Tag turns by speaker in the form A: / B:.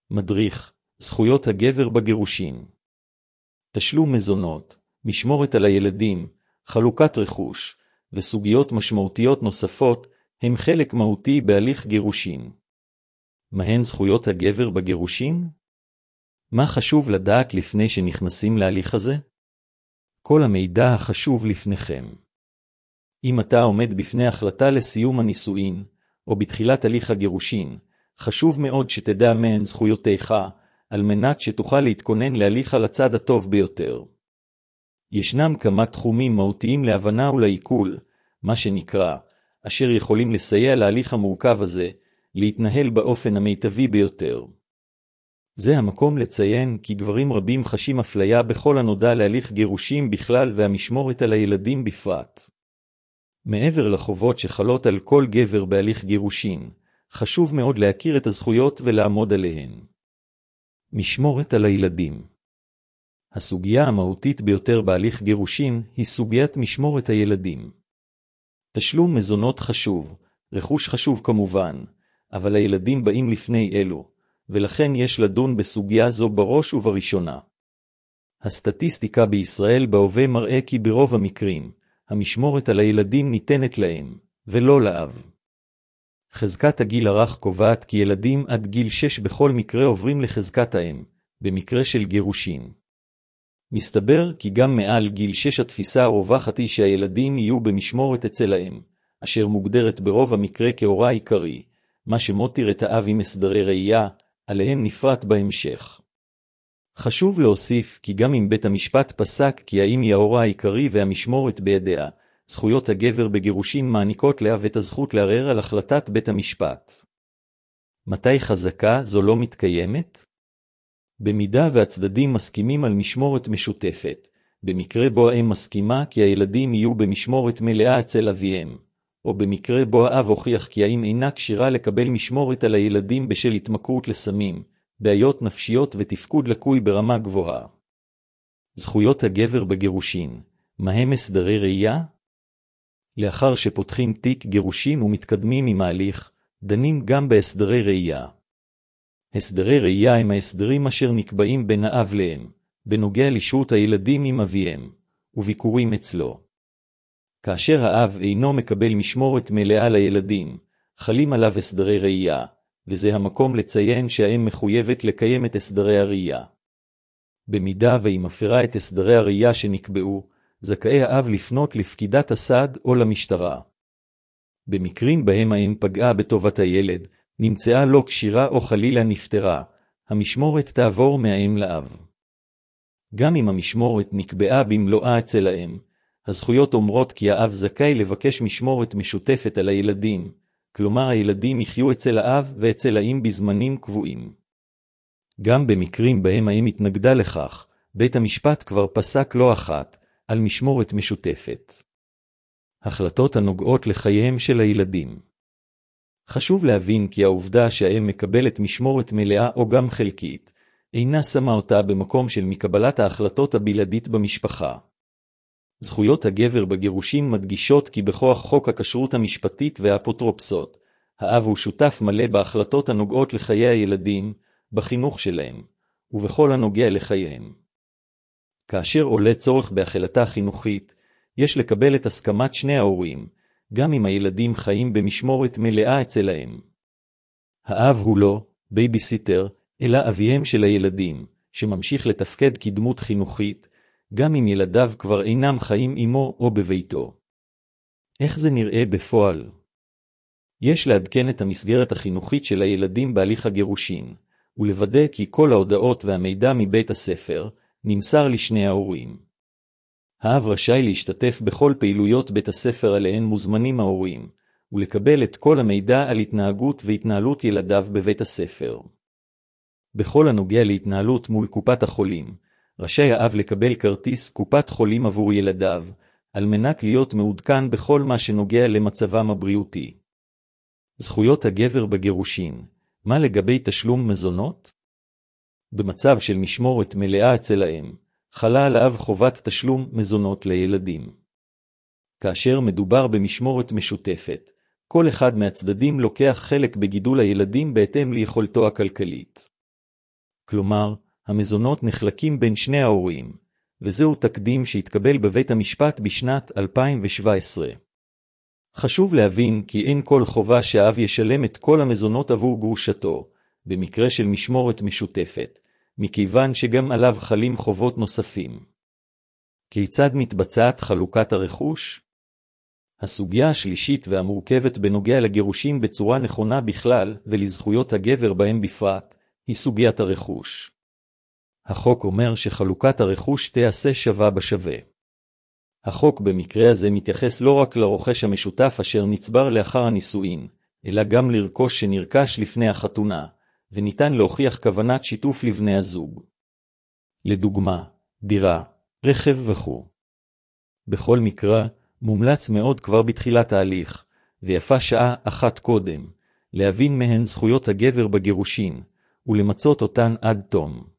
A: מדריך, זכויות הגבר בגירושין. תשלום מזונות, משמורת על הילדים, חלוקת רכוש, וסוגיות משמעותיות נוספות הם חלק מהותי בהליך גירושין. מהן זכויות הגבר בגירושין? מה חשוב לדעת לפני שנכנסים להליך הזה? כל המידע החשוב לפניכם. אם אתה עומד בפני החלטה לסיום הנישואין, או בתחילת הליך הגירושין, חשוב מאוד שתדע מהן זכויותיך, על מנת שתוכל להתכונן להליך על הצד הטוב ביותר. ישנם כמה תחומים מהותיים להבנה ולעיכול, מה שנקרא, אשר יכולים לסייע להליך המורכב הזה, להתנהל באופן המיטבי ביותר. זה המקום לציין כי גברים רבים חשים אפליה בכל הנודע להליך גירושים בכלל והמשמורת על הילדים בפרט. מעבר לחובות שחלות על כל גבר בהליך גירושין, חשוב מאוד להכיר את הזכויות ולעמוד עליהן. משמורת על הילדים. הסוגיה המהותית ביותר בהליך גירושין היא סוגיית משמורת הילדים. תשלום מזונות חשוב, רכוש חשוב כמובן, אבל הילדים באים לפני אלו, ולכן יש לדון בסוגיה זו בראש ובראשונה. הסטטיסטיקה בישראל בהווה מראה כי ברוב המקרים, המשמורת על הילדים ניתנת להם, ולא לאב. חזקת הגיל הרך קובעת כי ילדים עד גיל 6 בכל מקרה עוברים לחזקת האם, במקרה של גירושין. מסתבר כי גם מעל גיל 6 התפיסה הרווחת היא שהילדים יהיו במשמורת אצל האם, אשר מוגדרת ברוב המקרה כהורה עיקרי, מה שמותיר את האב עם הסדרי ראייה, עליהם נפרט בהמשך. חשוב להוסיף כי גם אם בית המשפט פסק כי האם היא ההורה העיקרי והמשמורת בידיה, זכויות הגבר בגירושין מעניקות לאב את הזכות לערער על החלטת בית המשפט. מתי חזקה זו לא מתקיימת? במידה והצדדים מסכימים על משמורת משותפת, במקרה בו האם מסכימה כי הילדים יהיו במשמורת מלאה אצל אביהם, או במקרה בו האב הוכיח כי האם אינה כשירה לקבל משמורת על הילדים בשל התמכרות לסמים, בעיות נפשיות ותפקוד לקוי ברמה גבוהה. זכויות הגבר בגירושין, מהם הסדרי ראייה? לאחר שפותחים תיק גירושין ומתקדמים עם ההליך, דנים גם בהסדרי ראייה. הסדרי ראייה הם ההסדרים אשר נקבעים בין האב לאם, בנוגע לשהות הילדים עם אביהם, וביקורים אצלו. כאשר האב אינו מקבל משמורת מלאה לילדים, חלים עליו הסדרי ראייה, וזה המקום לציין שהאם מחויבת לקיים את הסדרי הראייה. במידה והיא מפרה את הסדרי הראייה שנקבעו, זכאי האב לפנות לפקידת הסעד או למשטרה. במקרים בהם האם פגעה בטובת הילד, נמצאה לא כשירה או חלילה נפטרה, המשמורת תעבור מהאם לאב. גם אם המשמורת נקבעה במלואה אצל האם, הזכויות אומרות כי האב זכאי לבקש משמורת משותפת על הילדים, כלומר הילדים יחיו אצל האב ואצל האם בזמנים קבועים. גם במקרים בהם האם התנגדה לכך, בית המשפט כבר פסק לא אחת על משמורת משותפת. החלטות הנוגעות לחייהם של הילדים. חשוב להבין כי העובדה שהאם מקבלת משמורת מלאה או גם חלקית, אינה שמה אותה במקום של מקבלת ההחלטות הבלעדית במשפחה. זכויות הגבר בגירושין מדגישות כי בכוח חוק הכשרות המשפטית והאפוטרופסות, האב הוא שותף מלא בהחלטות הנוגעות לחיי הילדים, בחינוך שלהם, ובכל הנוגע לחייהם. כאשר עולה צורך בהחלטה חינוכית, יש לקבל את הסכמת שני ההורים, גם אם הילדים חיים במשמורת מלאה אצל האם. האב הוא לא בייביסיטר, אלא אביהם של הילדים, שממשיך לתפקד כדמות חינוכית, גם אם ילדיו כבר אינם חיים עמו או בביתו. איך זה נראה בפועל? יש לעדכן את המסגרת החינוכית של הילדים בהליך הגירושין, ולוודא כי כל ההודעות והמידע מבית הספר נמסר לשני ההורים. האב רשאי להשתתף בכל פעילויות בית הספר עליהן מוזמנים ההורים, ולקבל את כל המידע על התנהגות והתנהלות ילדיו בבית הספר. בכל הנוגע להתנהלות מול קופת החולים, רשאי האב לקבל כרטיס קופת חולים עבור ילדיו, על מנת להיות מעודכן בכל מה שנוגע למצבם הבריאותי. זכויות הגבר בגירושין, מה לגבי תשלום מזונות? במצב של משמורת מלאה אצל האם, חלה על האב חובת תשלום מזונות לילדים. כאשר מדובר במשמורת משותפת, כל אחד מהצדדים לוקח חלק בגידול הילדים בהתאם ליכולתו הכלכלית. כלומר, המזונות נחלקים בין שני ההורים, וזהו תקדים שהתקבל בבית המשפט בשנת 2017. חשוב להבין כי אין כל חובה שהאב ישלם את כל המזונות עבור גרושתו, במקרה של משמורת משותפת, מכיוון שגם עליו חלים חובות נוספים. כיצד מתבצעת חלוקת הרכוש? הסוגיה השלישית והמורכבת בנוגע לגירושים בצורה נכונה בכלל ולזכויות הגבר בהם בפרט, היא סוגיית הרכוש. החוק אומר שחלוקת הרכוש תיעשה שווה בשווה. החוק במקרה הזה מתייחס לא רק לרוכש המשותף אשר נצבר לאחר הנישואין, אלא גם לרכוש שנרכש לפני החתונה, וניתן להוכיח כוונת שיתוף לבני הזוג. לדוגמה, דירה, רכב וכו'. בכל מקרה, מומלץ מאוד כבר בתחילת ההליך, ויפה שעה אחת קודם, להבין מהן זכויות הגבר בגירושין, ולמצות אותן עד תום.